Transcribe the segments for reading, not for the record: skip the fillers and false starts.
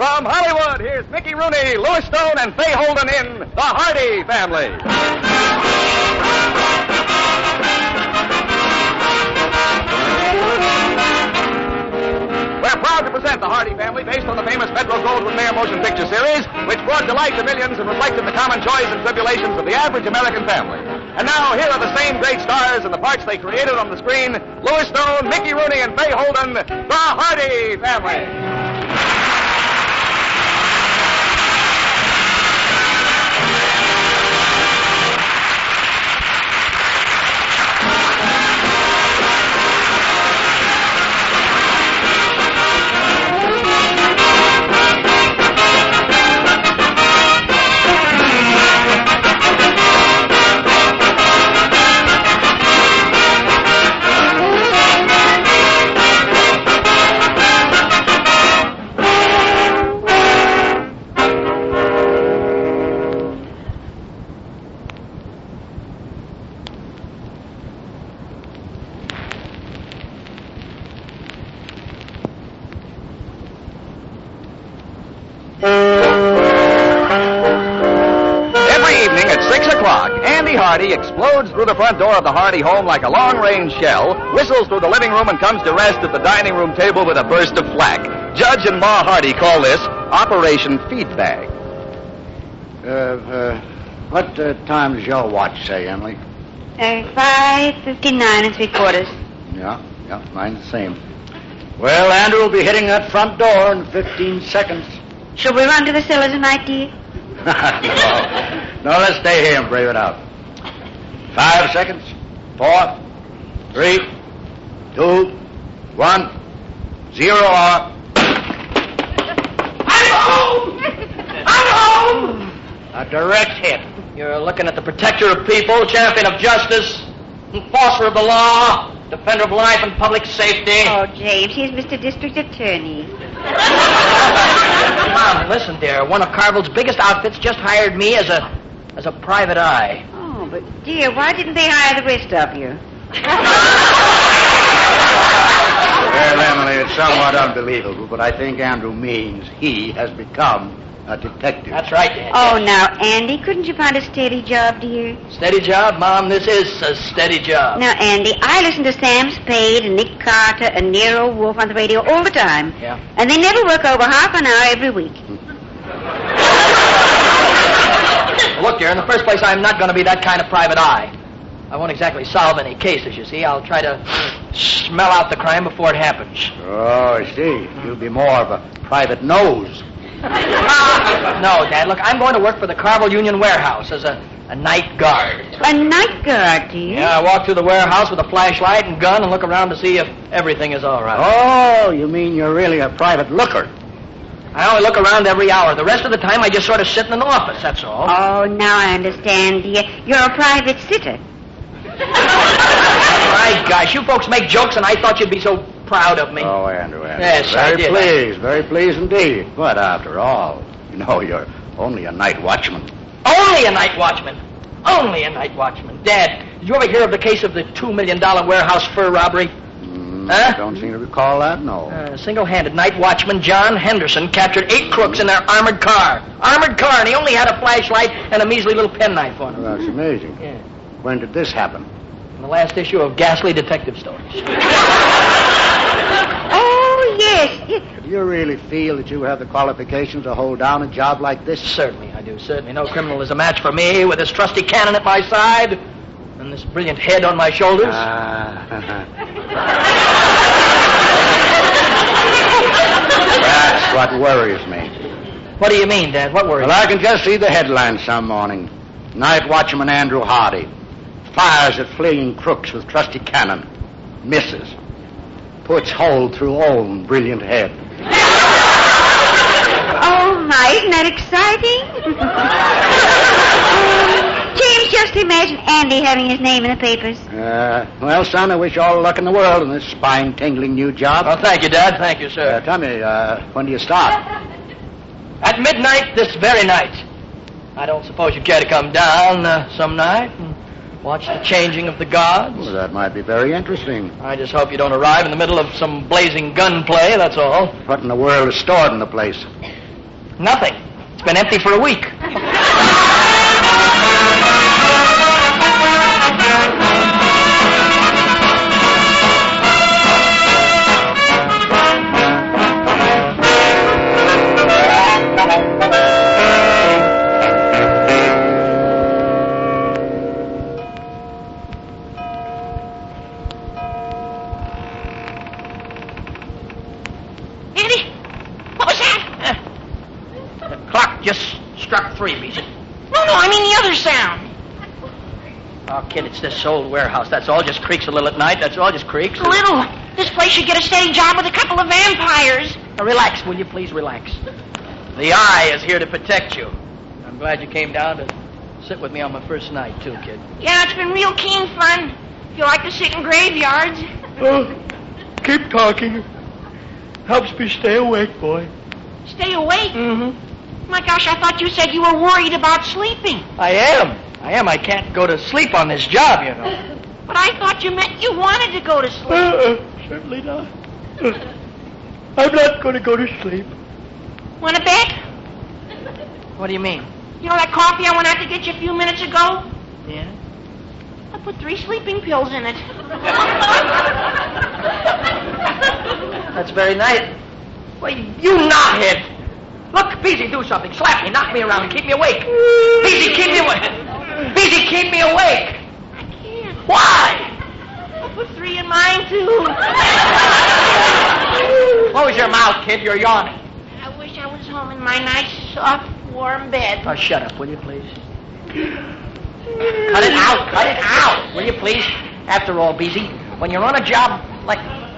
From Hollywood, here's Mickey Rooney, Louis Stone, and Fay Holden in The Hardy Family. We're proud to present The Hardy Family, based on the famous Metro-Goldwyn-Mayer motion picture series, which brought delight to millions and reflected the common joys and tribulations of the average American family. And now, here are the same great stars and the parts they created on the screen: Louis Stone, Mickey Rooney, and Fay Holden, The Hardy Family. Hardy explodes through the front door of the Hardy home like a long-range shell, whistles through the living room, and comes to rest at the dining room table with a burst of flack. Judge and Ma Hardy call this Operation Feedbag. What time does your watch say, Emily? 5:59 3/4. Yeah, mine's the same. Well, Andrew will be hitting that front door in 15 seconds. Shall we run to the cellar tonight, dear? No, let's stay here and brave it out. 5 seconds. 4, 3, 2, 1, 0 hour. I'm home! I'm home! A direct hit. You're looking at the protector of people, champion of justice, enforcer of the law, defender of life and public safety. Oh, James, here's Mr. District Attorney. Mom, listen, dear. One of Carville's biggest outfits just hired me as a private eye. Oh, but, dear, why didn't they hire the rest of you? Well, Emily, it's somewhat unbelievable, but I think Andrew means he has become a detective. That's right, Dad. Oh, now, Andy, couldn't you find a steady job, dear? Steady job, Mom? This is a steady job. Now, Andy, I listen to Sam Spade and Nick Carter and Nero Wolfe on the radio all the time. Yeah. And they never work over half an hour every week. Look, dear, in the first place, I'm not going to be that kind of private eye. I won't exactly solve any cases, you see. I'll try to smell out the crime before it happens. Oh, I see. You'll be more of a private nose. No, Dad, look, I'm going to work for the Carville Union Warehouse as a night guard. A night guard, dear? Yeah, I walk through the warehouse with a flashlight and gun and look around to see if everything is all right. Oh, you mean you're really a private looker? I only look around every hour. The rest of the time, I just sort of sit in an office, that's all. Oh, now I understand, dear. You're a private sitter. My gosh, you folks make jokes, and I thought you'd be so proud of me. Oh, Andrew. Yes, I did. Very pleased indeed. But after all, you know, you're only a night watchman. Only a night watchman? Only a night watchman. Dad, did you ever hear of the case of the $2 million warehouse fur robbery? I don't seem to recall that, no. Single-handed night watchman John Henderson captured 8 crooks in their armored car. Armored car, and he only had a flashlight and a measly little penknife on him. Well, that's amazing. Yeah. When did this happen? In the last issue of Ghastly Detective Stories. Oh, yes. Do you really feel that you have the qualifications to hold down a job like this? Certainly, I do. Certainly. No criminal is a match for me with this trusty cannon at my side and this brilliant head on my shoulders. That's what worries me. What do you mean, Dad? What worries you? Well, I can just see the headlines some morning. Night watchman Andrew Hardy fires at fleeing crooks with trusty cannon. Misses. Puts hole through own brilliant head. Oh, my, isn't that exciting? James, just imagine Andy having his name in the papers. Well, son, I wish you all the luck in the world in this spine-tingling new job. Oh, thank you, Dad. Thank you, sir. Tell me, when do you start? At midnight this very night. I don't suppose you'd care to come down some night and watch the changing of the guards? Well, that might be very interesting. I just hope you don't arrive in the middle of some blazing gunplay, that's all. What in the world is stored in the place? Nothing. It's been empty for a week. Andy, what was that? The clock just struck 3, Beezy. No, I mean the other sound. Oh, kid, it's this old warehouse. That's all. Just creaks a little at night. That's all. Just creaks. A little. This place should get a steady job with a couple of vampires. Now, relax, will you please relax? The Eye is here to protect you. I'm glad you came down to sit with me on my first night, too, kid. Yeah, it's been real keen fun. If you like to sit in graveyards. Keep talking. Helps me stay awake, boy. Stay awake. Mm-hmm. My gosh, I thought you said you were worried about sleeping. I am. I can't go to sleep on this job, you know. But I thought you meant you wanted to go to sleep. Certainly not. I'm not going to go to sleep. Want a bet? What do you mean? You know that coffee I went out to get you a few minutes ago? Yeah? I put 3 sleeping pills in it. That's very nice. Well, you knothead. Look, Beezy, do something. Slap me, knock me around, keep me awake. Beezy, keep me awake. Beezy, keep me awake. I can't. Why? I put 3 in mine, too. Close your mouth, kid. You're yawning. I wish I was home in my nice, soft, warm bed. Oh, shut up, will you, please? Cut it out, will you, please? After all, Beezy, when you're on a job like...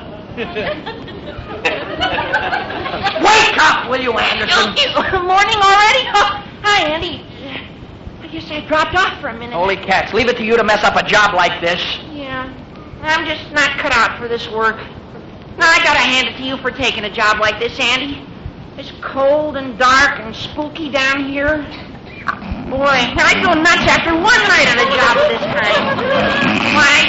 Wake up, will you, Anderson? Morning already? Oh, hi, Andy. I guess I dropped off for a minute. Holy cats, leave it to you to mess up a job like this. Yeah, I'm just not cut out for this work. Now, I gotta hand it to you for taking a job like this, Andy. It's cold and dark and spooky down here. Boy, I'd go nuts after one night on a job of this kind. Why?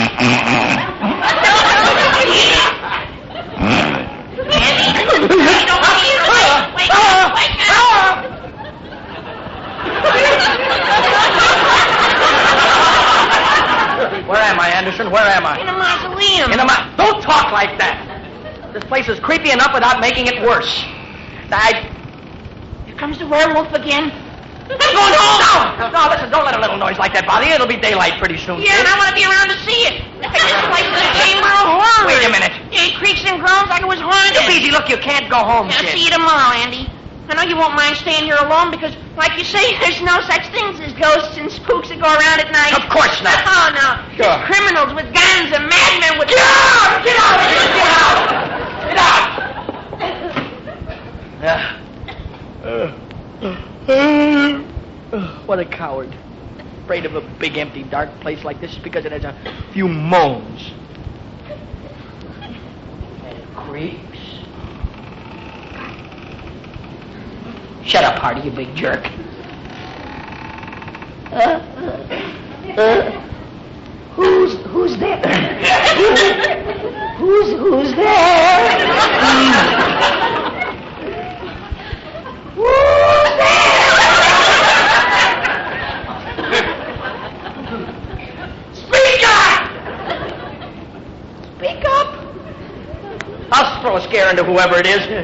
Andy, I don't want you to wake up. Where am I, Anderson? Where am I? In a mausoleum. Don't talk like that. This place is creepy enough without making it worse. Here comes the werewolf again. I'm going home! No, listen, don't let a little noise like that bother you. It'll be daylight pretty soon. Yeah, and I want to be around to see it. This place is a chamber of horrors. Wait a minute. It creaks and groans like it was haunted. Beezy, look, you can't go home, I'll kid. see you tomorrow, Andy. I know you won't mind staying here alone because, like you say, there's no such things as ghosts and spooks that go around at night. Of course not. Oh, no. Sure. There's criminals with guns and madmen with... Get out! Get out! What a coward. Afraid of a big, empty, dark place like this because it has a few moans. And it creaks. Shut up, Hardy, you big jerk. Who's there? Who's there? Who's there? Speak up! Speak up? I'll throw a scare into whoever it is.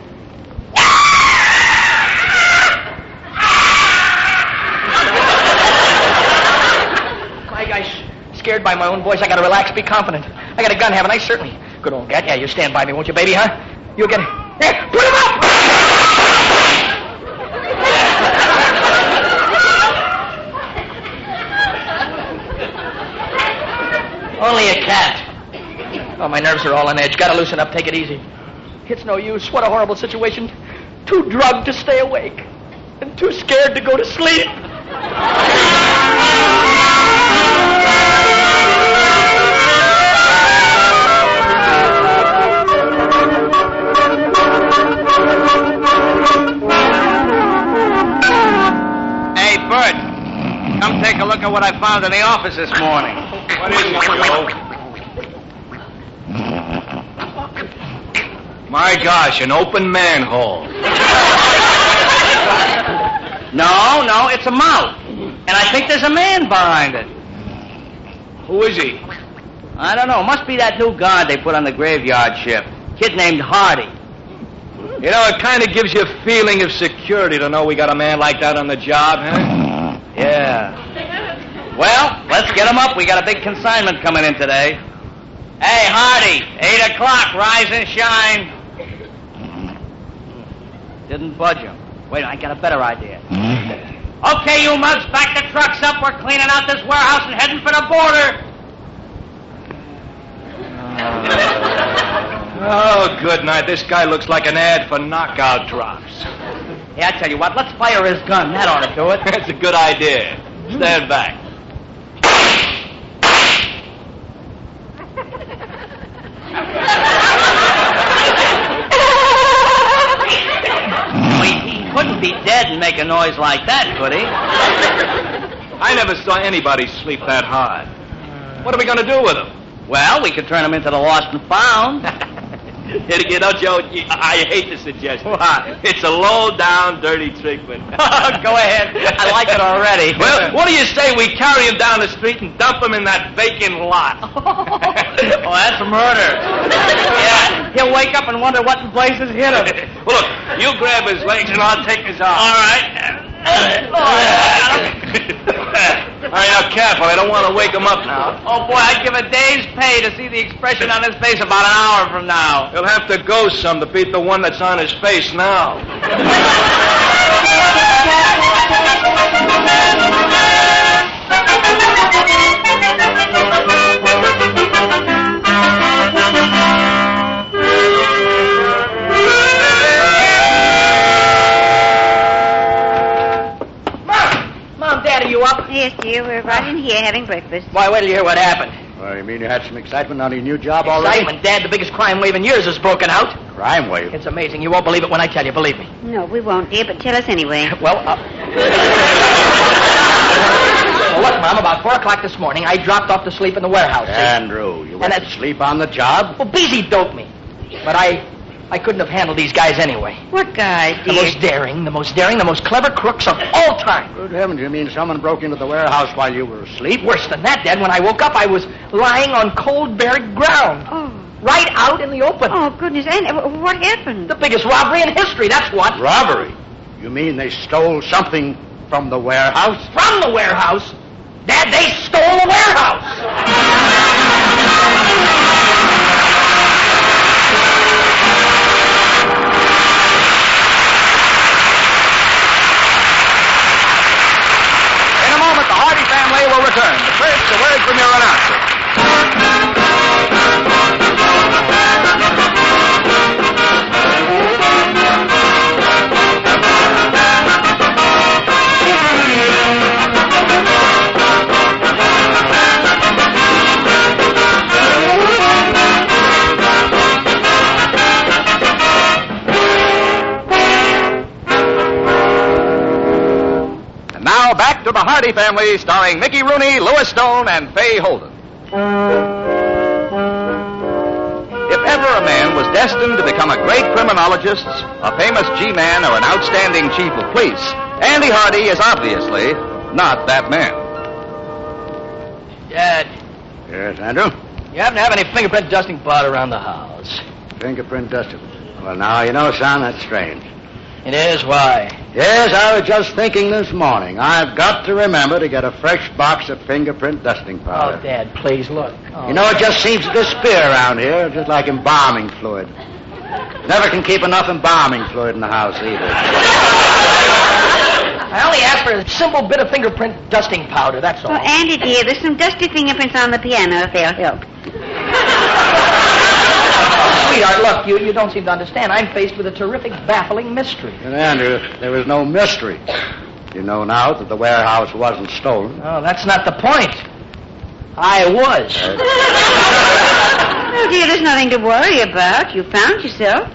My guy's scared by my own voice. I gotta relax, be confident. I got a gun, haven't I? Certainly. Good old gat. Yeah, you stand by me, won't you, baby, huh? You'll get it. There, put him up! Only a cat. Oh, my nerves are all on edge. Gotta loosen up, take it easy. It's no use. What a horrible situation. Too drugged to stay awake. And too scared to go to sleep. Hey, Bert, come take a look at what I found in the office this morning. What is it, Joe? My gosh, an open manhole. No, it's a mouth. And I think there's a man behind it. Who is he? I don't know. Must be that new guard they put on the graveyard shift. Kid named Hardy. You know, it kind of gives you a feeling of security to know we got a man like that on the job, huh? Yeah. Well, let's get him up. We got a big consignment coming in today. Hey, Hardy, 8 o'clock, rise and shine. Didn't budge him. Wait, I got a better idea. Okay, you mugs, back the trucks up. We're cleaning out this warehouse and heading for the border. Oh, good night. This guy looks like an ad for knockout drops. Yeah, I tell you what, let's fire his gun. That ought to do it. That's a good idea. Stand back. He couldn't be dead and make a noise like that, could he? I never saw anybody sleep that hard. What are we going to do with him? Well, we could turn him into the lost and found. You know, Joe, I hate the suggestion. What? It's a low-down, dirty trick, but... Go ahead. I like it already. Well, what do you say we carry him down the street and dump him in that vacant lot? Oh, that's murder. Yeah, he'll wake up and wonder what in places hit him. Well, look, you grab his legs and I'll take his arm. All right. All right, now, careful. I don't want to wake him up now. Oh, boy, I'd give a day's pay to see the expression on his face about an hour from now. He'll have to go some to beat the one that's on his face now. Mom, Dad, are you up? Yes, dear, we're right in here having breakfast. Why, wait till you hear what happened. Well, you mean you had some excitement on your new job already? Excitement, Dad. The biggest crime wave in years has broken out. Crime wave? It's amazing. You won't believe it when I tell you. Believe me. No, we won't, dear, but tell us anyway. Well, look, Mom, about 4 o'clock this morning, I dropped off to sleep in the warehouse. Andrew, you went to sleep on the job? Well, Beezy doped me. But I couldn't have handled these guys anyway. What guys, The dear? most daring, the most clever crooks of all time. Good heavens, you mean someone broke into the warehouse while you were asleep? Worse than that, Dad. When I woke up, I was lying on cold, bare ground. Oh. Right out in the open. Oh, goodness. And what happened? The biggest robbery in history, that's what. Robbery? You mean they stole something from the warehouse? From the warehouse? Dad, they stole the warehouse. In a moment, the Hardy family will return. But first, a word from your announcer. Now back to the Hardy family, starring Mickey Rooney, Louis Stone, and Fay Holden. If ever a man was destined to become a great criminologist, a famous G-man, or an outstanding chief of police, Andy Hardy is obviously not that man. Dad, Yes, Andrew? you happen to have any fingerprint dusting powder around the house? Fingerprint dusted. Well, now, you know, son, that's strange. It is? Why? Yes, I was just thinking this morning. I've got to remember to get a fresh box of fingerprint dusting powder. Oh, Dad, please, look. Oh. You know, it just seems to disappear around here, just like embalming fluid. Never can keep enough embalming fluid in the house, either. I only asked for a simple bit of fingerprint dusting powder, that's all. Oh, Andy, dear, there's some dusty fingerprints on the piano if they'll help. Sweetheart, look, you don't seem to understand. I'm faced with a terrific, baffling mystery. And Andrew, there was no mystery. You know now that the warehouse wasn't stolen. Oh, that's not the point. I was. Oh, dear, there's nothing to worry about. You found yourself.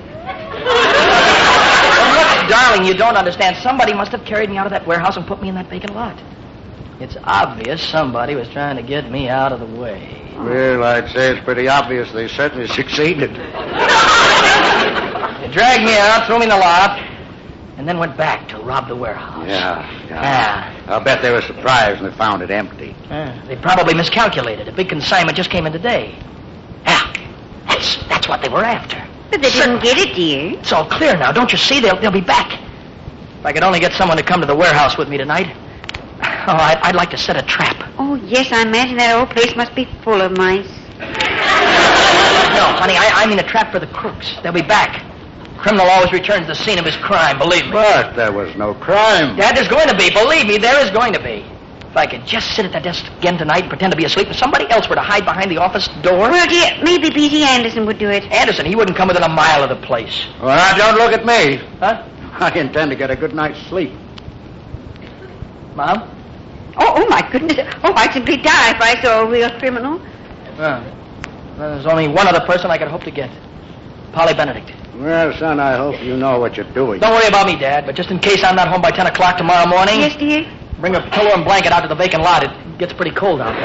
Well, look, darling, you don't understand. Somebody must have carried me out of that warehouse and put me in that vacant lot. It's obvious somebody was trying to get me out of the way. Well, I'd say it's pretty obvious they certainly succeeded. They dragged me out, threw me in the lot, and then went back to rob the warehouse. Yeah. I'll bet they were surprised when they found it empty. They probably miscalculated. A big consignment just came in today. Yeah, that's what they were after. But they didn't get it, dear. It's all clear now. Don't you see? They'll be back. If I could only get someone to come to the warehouse with me tonight. Oh, I'd like to set a trap. Oh, yes, I imagine that old place must be full of mice. No, honey, I mean a trap for the crooks. They'll be back. Criminal always returns to the scene of his crime, believe me. But there was no crime. Dad, there's going to be. Believe me, there is going to be. If I could just sit at the desk again tonight and pretend to be asleep, if somebody else were to hide behind the office door... Well, dear, maybe B.T. Anderson would do it. Anderson, he wouldn't come within a mile of the place. Well, now, don't look at me. Huh? I intend to get a good night's sleep. Mom? Oh, my goodness. Oh, I'd simply die if I saw a real criminal. Well, there's only one other person I could hope to get. Polly Benedict. Well, son, I hope you know what you're doing. Don't worry about me, Dad, but just in case I'm not home by 10 o'clock tomorrow morning... Yes, dear? Bring a pillow and blanket out to the vacant lot. It gets pretty cold out there.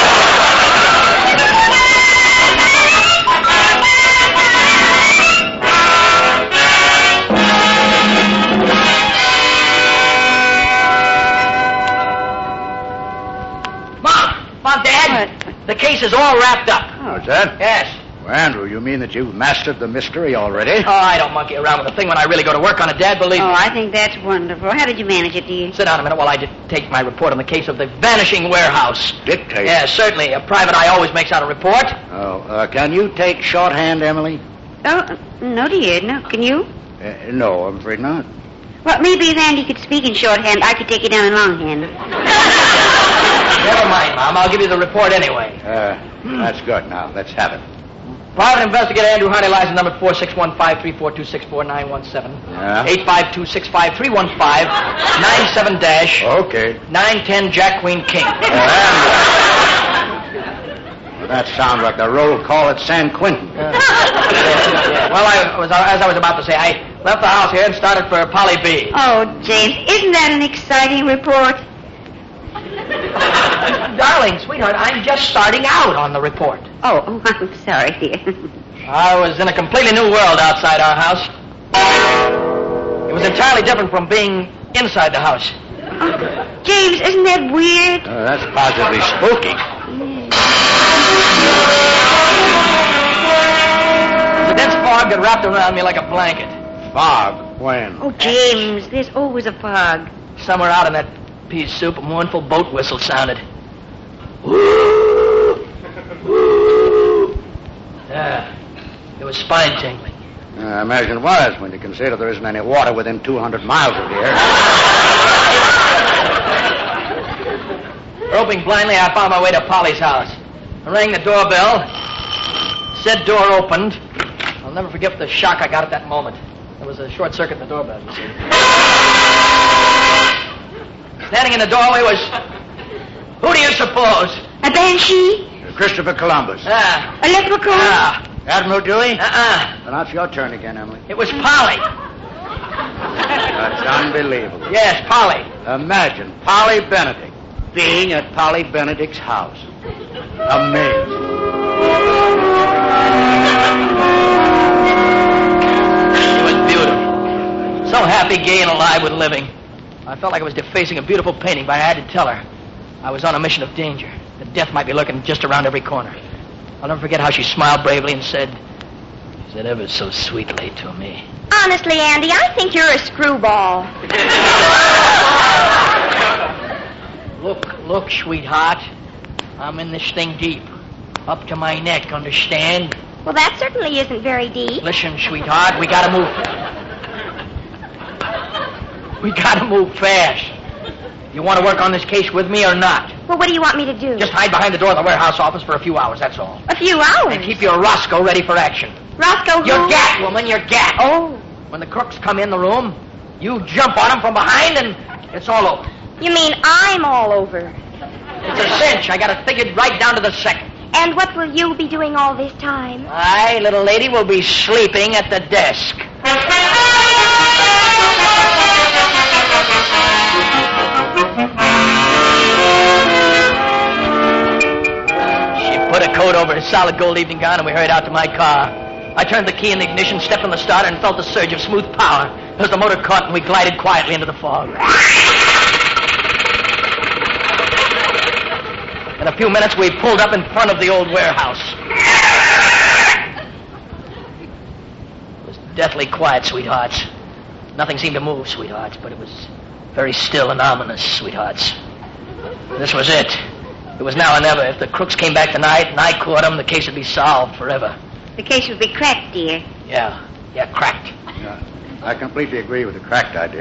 Mom, Dad. What? The case is all wrapped up. Oh, is that? Yes. Well, Andrew, you mean that you've mastered the mystery already? Oh, I don't monkey around with a thing when I really go to work on it, Dad, believe Oh, me. I think that's wonderful. How did you manage it, dear? Sit down a minute while I take my report on the case of the vanishing warehouse. Dictate. Yes, certainly. A private eye always makes out a report. Oh, can you take shorthand, Emily? Oh, no, dear. No. Can you? No, I'm afraid not. Well, maybe if Andy could speak in shorthand, I could take it down in longhand. Never mind, Mom. I'll give you the report anyway. That's good. Now, let's have it. Private investigator Andrew Hardy, license number 4615-342-64917. Yeah. 852-65315-97- Okay. 910 Jack Queen King. Well, that sounds like the roll call at San Quentin. Yeah. Well, as I was about to say, I left the house here and started for Polly B. Oh, James, isn't that an exciting report? Darling, sweetheart, I'm just starting out on the report. Oh, I'm sorry, dear. I was in a completely new world outside our house. It was entirely different from being inside the house. Oh, James, isn't that weird? That's positively spooky. The dense fog that wrapped around me like a blanket. Fog? When? Oh, James, there's always a fog. Somewhere out in that pea soup, a mournful boat whistle sounded. Woo! Woo! Yeah, it was spine-tingling. I imagine it was, when you consider there isn't any water within 200 miles of here. Groping blindly, I found my way to Polly's house. I rang the doorbell. Said door opened. I'll never forget the shock I got at that moment. There was a short circuit in the doorbell, you see. Standing in the doorway was... Who do you suppose? A banshee? Christopher Columbus. A leprechaun? Admiral Dewey? Well, now it's your turn again, Emily. It was Polly. That's unbelievable. Yes, Polly. Imagine Polly Benedict being at Polly Benedict's house. Amazing. It was beautiful. So happy, gay, and alive with living. I felt like I was defacing a beautiful painting, but I had to tell her I was on a mission of danger, that death might be lurking just around every corner. I'll never forget how she smiled bravely and said ever so sweetly to me, Honestly, Andy, I think you're a screwball. Look, sweetheart. I'm in this thing deep. Up to my neck, understand? Well, that certainly isn't very deep. Listen, sweetheart, we gotta move. We gotta move fast. You want to work on this case with me or not? Well, what do you want me to do? Just hide behind the door of the warehouse office for a few hours, that's all. A few hours? And keep your Roscoe ready for action. Roscoe who? Your gat, woman, your gat. Oh. When the crooks come in the room, you jump on them from behind and it's all over. You mean I'm all over? It's a cinch. I got it figured right down to the second. And what will you be doing all this time? I, little lady, will be sleeping at the desk. She put a coat over her solid gold evening gown and we hurried out to my car. I turned the key in the ignition, stepped on the starter, and felt the surge of smooth power as the motor caught and we glided quietly into the fog. In a few minutes, we pulled up in front of the old warehouse. It was deathly quiet, sweethearts. Nothing seemed to move, sweethearts, but it was very still and ominous, sweethearts. This was it. It was now or never. If the crooks came back tonight and I caught them, the case would be solved forever. The case would be cracked, dear. Yeah, cracked. Yeah, I completely agree with the cracked idea.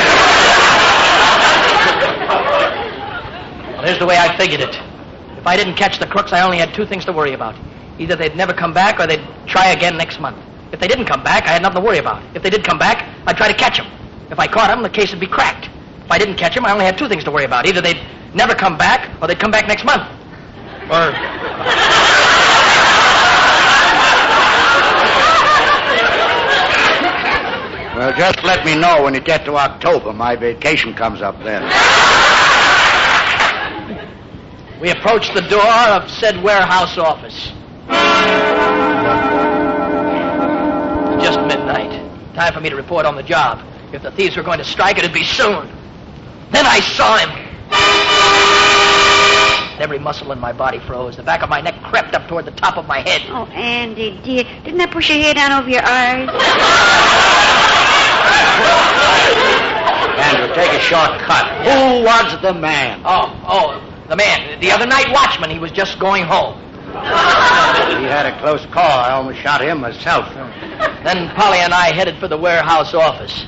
Well, here's the way I figured it. If I didn't catch the crooks, I only had two things to worry about. Either they'd never come back or they'd try again next month. If they didn't come back, I had nothing to worry about. If they did come back, I'd try to catch them. If I caught them, the case would be cracked. If I didn't catch them, I only had two things to worry about. Either they'd never come back or they'd come back next month. Or... Well, just let me know when you get to October. My vacation comes up then. We approached the door of said warehouse office. Just midnight. Time for me to report on the job. If the thieves were going to strike, it'd be soon. Then I saw him. Every muscle in my body froze. The back of my neck crept up toward the top of my head. Oh, Andy, dear, didn't I push your hair down over your eyes? Andrew, take a short cut. Who was the man? Oh, the man. The other night watchman. He was just going home. He had a close call. I almost shot him myself. Then Polly and I headed for the warehouse office.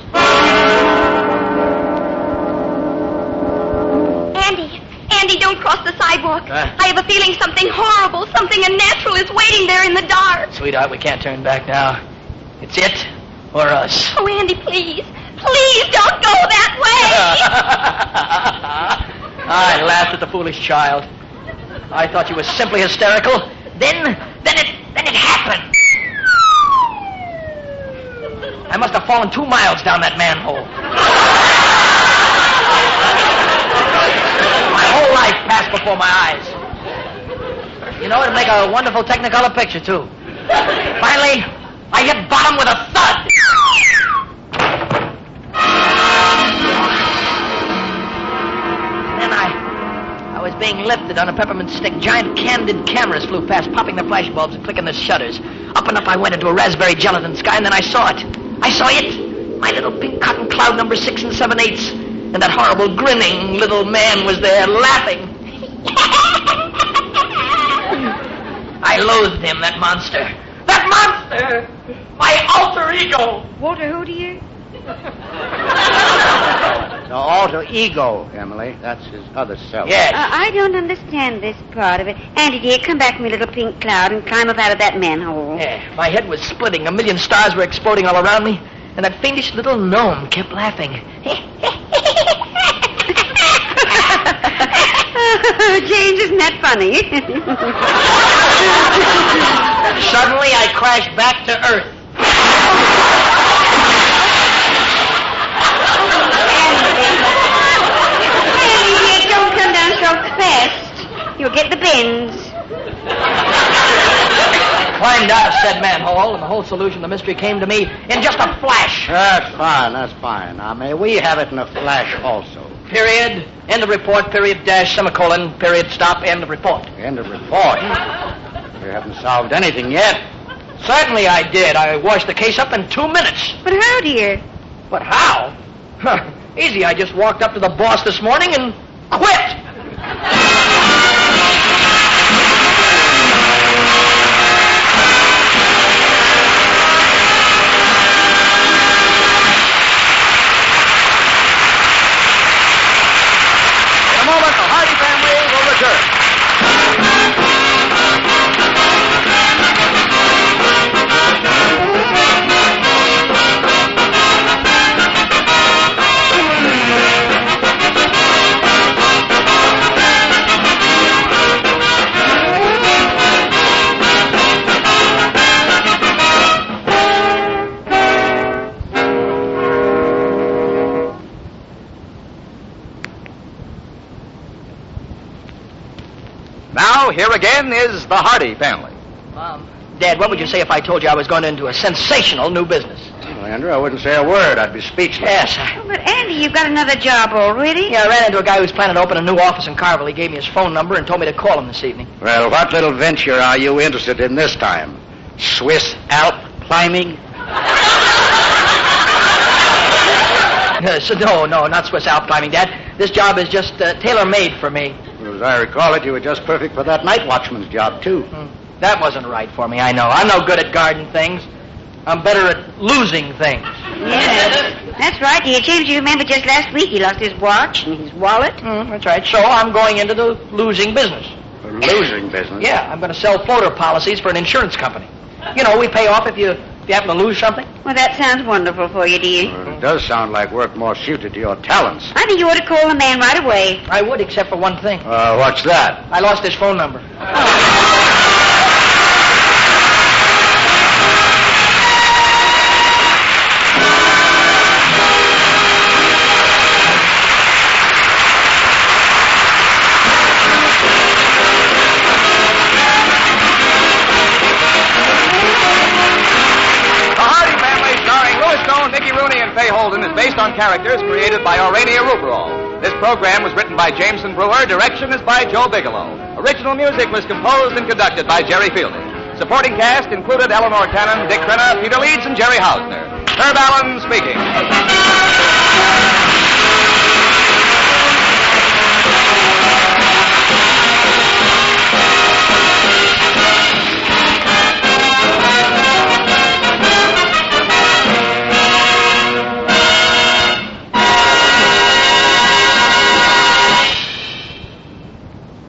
Andy, don't cross the sidewalk. I have a feeling something horrible, something unnatural is waiting there in the dark. Sweetheart, we can't turn back now. It's it or us. Oh, Andy, please. Please don't go that way. I laughed at the foolish child. I thought you were simply hysterical. Then it happened. I must have fallen 2 miles down that manhole. My whole life passed before my eyes. You know, it'd make a wonderful Technicolor picture, too. Finally, I hit bottom with a thud. Then I was being lifted on a peppermint stick. Giant candid cameras flew past, popping the flash bulbs and clicking the shutters. Up and up I went into a raspberry gelatin sky, and then I saw it. I saw it. My little pink cotton cloud number 6 7/8. And that horrible grinning little man was there, laughing. I loathed him, that monster. That monster! My alter ego! Walter, who do you? The alter ego, Emily. That's his other self. Yes. I don't understand this part of it. Andy, dear, come back, my little pink cloud, and climb up out of that manhole. Yeah, my head was splitting. A million stars were exploding all around me. And that fiendish little gnome kept laughing. James, isn't that funny? Suddenly, I crashed back to Earth. Andy, dear, don't come down so fast. You'll get the bends. Climbed out of said manhole, and the whole solution to the mystery came to me in just a flash. That's fine. Now, may we have it in a flash also? Period, end of report, period, dash, semicolon, period, stop, end of report. End of report. We haven't solved anything yet. Certainly I did. I washed the case up in 2 minutes. But how, dear? But how? Easy, I just walked up to the boss this morning and quit. In a moment, the Hardy family will return. Now, here again is the Hardy family. Mom, Dad, what would you say if I told you I was going into a sensational new business? Well, Andrew, I wouldn't say a word. I'd be speechless. Yes. Oh, but Andy, you've got another job already? Yeah, I ran into a guy who's planning to open a new office in Carville. He gave me his phone number and told me to call him this evening. Well, what little venture are you interested in this time? Swiss Alp climbing? No, not Swiss Alp climbing, Dad. This job is just tailor-made for me. Well, as I recall it, you were just perfect for that night watchman's job, too. That wasn't right for me, I know. I'm no good at guarding things. I'm better at losing things. Yes. That's right, dear. James, you remember just last week he lost his watch and his wallet? That's right. So I'm going into the losing business. The losing business? Yeah, I'm going to sell floater policies for an insurance company. You know, we pay off if you happen to lose something. Well, that sounds wonderful for you, dear. Well, it does sound like work more suited to your talents. I think you ought to call the man right away. I would, except for one thing. What's that? I lost his phone number. Mickey Rooney and Fay Holden is based on characters created by Aurania Ruperol. This program was written by Jameson Brewer. Direction is by Joe Bigelow. Original music was composed and conducted by Jerry Fielding. Supporting cast included Eleanor Cannon, Dick Crenna, Peter Leeds, and Jerry Hausner. Herb Allen speaking.